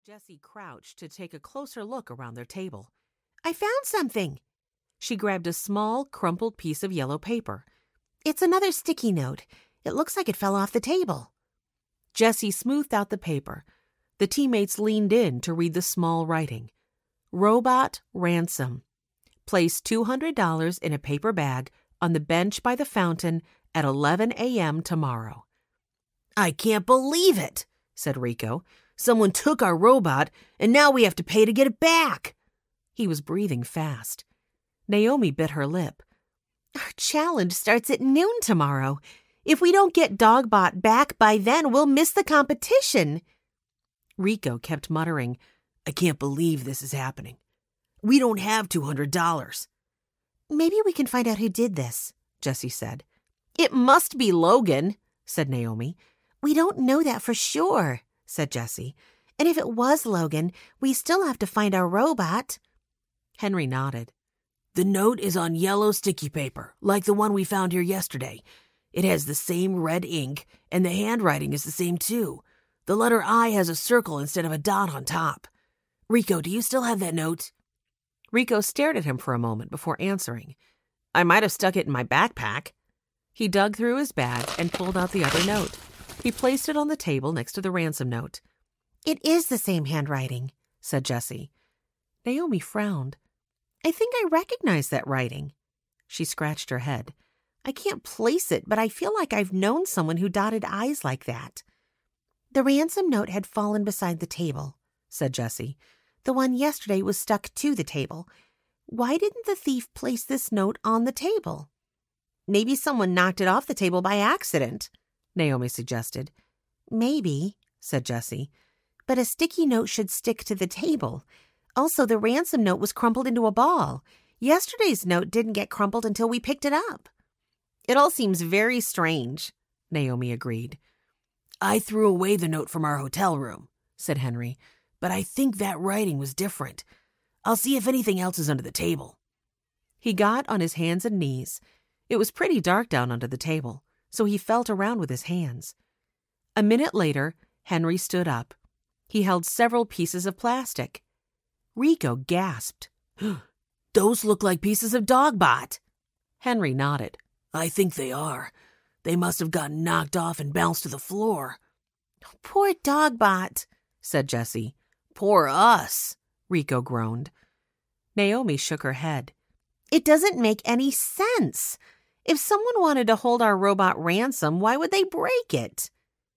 Jessie crouched to take a closer look around their table. "I found something." She grabbed a small, crumpled piece of yellow paper. "It's another sticky note. It looks like it fell off the table." Jessie smoothed out the paper. The teammates leaned in to read the small writing. Robot ransom. Place $200 in a paper bag on the bench by the fountain at 11 a.m. tomorrow. "I can't believe it," said Rico. "Someone took our robot, and now we have to pay to get it back." He was breathing fast. Naomi bit her lip. "Our challenge starts at noon tomorrow. If we don't get Dogbot back by then, we'll miss the competition." Rico kept muttering, "I can't believe this is happening. We don't have $200. "Maybe we can find out who did this," Jessie said. "It must be Logan," said Naomi. "We don't know that for sure," said Jessie. "And if it was Logan, we still have to find our robot." Henry nodded. "The note is on yellow sticky paper, like the one we found here yesterday. It has the same red ink, and the handwriting is the same too. The letter I has a circle instead of a dot on top. Rico, do you still have that note?" Rico stared at him for a moment before answering. "I might have stuck it in my backpack." He dug through his bag and pulled out the other note. He placed it on the table next to the ransom note. "It is the same handwriting," said Jessie. Naomi frowned. "I think I recognize that writing." She scratched her head. "I can't place it, but I feel like I've known someone who dotted I's like that." "The ransom note had fallen beside the table," said Jessie. "The one yesterday was stuck to the table. Why didn't the thief place this note on the table?" "Maybe someone knocked it off the table by accident," Naomi suggested. "Maybe," said Jessie. "But a sticky note should stick to the table. Also, the ransom note was crumpled into a ball. Yesterday's note didn't get crumpled until we picked it up." "It all seems very strange," Naomi agreed. "I threw away the note from our hotel room," said Henry, "but I think that writing was different. I'll see if anything else is under the table." He got on his hands and knees. It was pretty dark down under the table, so he felt around with his hands. A minute later, Henry stood up. He held several pieces of plastic. Rico gasped. "Those look like pieces of Dogbot." Henry nodded. "I think they are. They must have gotten knocked off and bounced to the floor." "Poor Dogbot," said Jessie. "Poor us," Rico groaned. Naomi shook her head. "It doesn't make any sense. If someone wanted to hold our robot ransom, why would they break it?"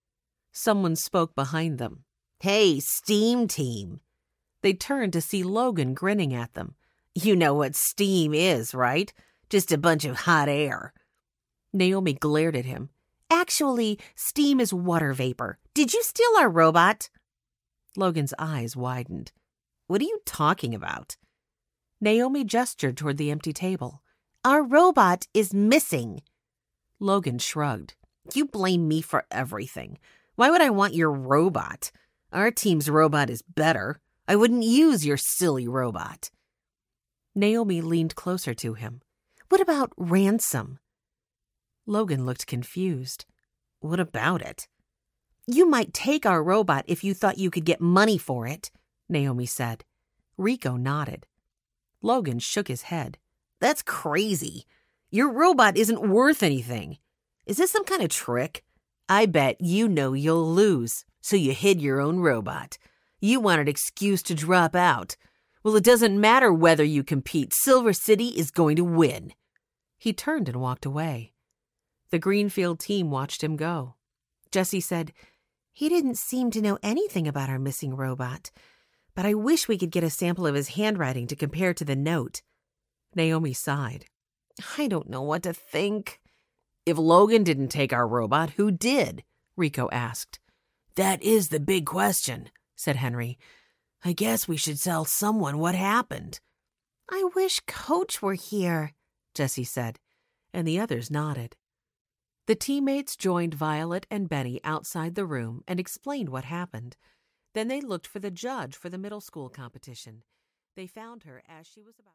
Someone spoke behind them. "Hey, Steam Team." They turned to see Logan grinning at them. "You know what steam is, right? Just a bunch of hot air." Naomi glared at him. "Actually, steam is water vapor. Did you steal our robot?" Logan's eyes widened. "What are you talking about?" Naomi gestured toward the empty table. "Our robot is missing." Logan shrugged. "You blame me for everything. Why would I want your robot? Our team's robot is better. I wouldn't use your silly robot." Naomi leaned closer to him. "What about ransom?" Logan looked confused. "What about it?" "You might take our robot if you thought you could get money for it," Naomi said. Rico nodded. Logan shook his head. "That's crazy. Your robot isn't worth anything. Is this some kind of trick? I bet you know you'll lose, so you hid your own robot. You want an excuse to drop out. Well, it doesn't matter whether you compete. Silver City is going to win." He turned and walked away. The Greenfield team watched him go. Jessie said, "He didn't seem to know anything about our missing robot, but I wish we could get a sample of his handwriting to compare to the note." Naomi sighed. "I don't know what to think." "If Logan didn't take our robot, who did?" Rico asked. "That is the big question," said Henry. "I guess we should tell someone what happened." "I wish Coach were here," Jessie said, and the others nodded. The teammates joined Violet and Benny outside the room and explained what happened. Then they looked for the judge for the middle school competition. They found her as she was about